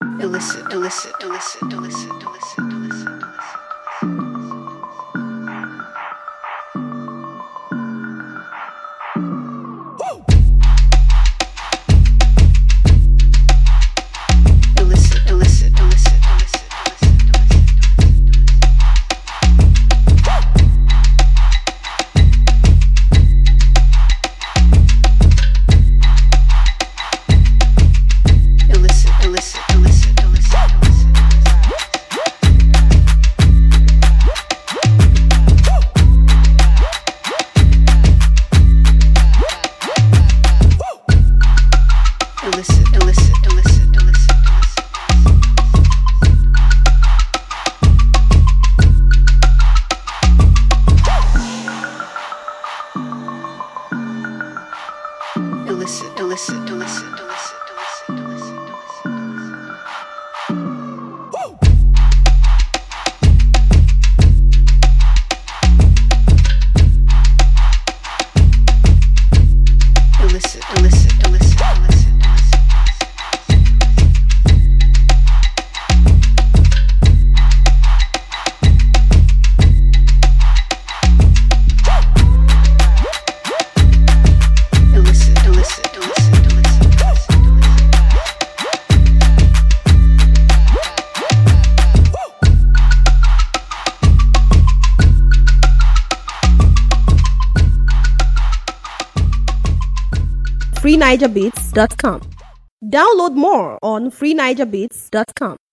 illicit, illicit, illicit, illicit, illicit, illicit. Illicit, illicit, illicit, illicit, illicit, illicit, illicit, illicit, illicit, illicit. Illicit, illicit, illicit, illicit, illicit. Illicit, illicit, illicit, illicit, illicit, illicit, illicit, illicit, illicit, illicit. Illicit, illicit, illicit, illicit, illicit. FreeNigerBeats.com. Download more on FreeNigerBeats.com.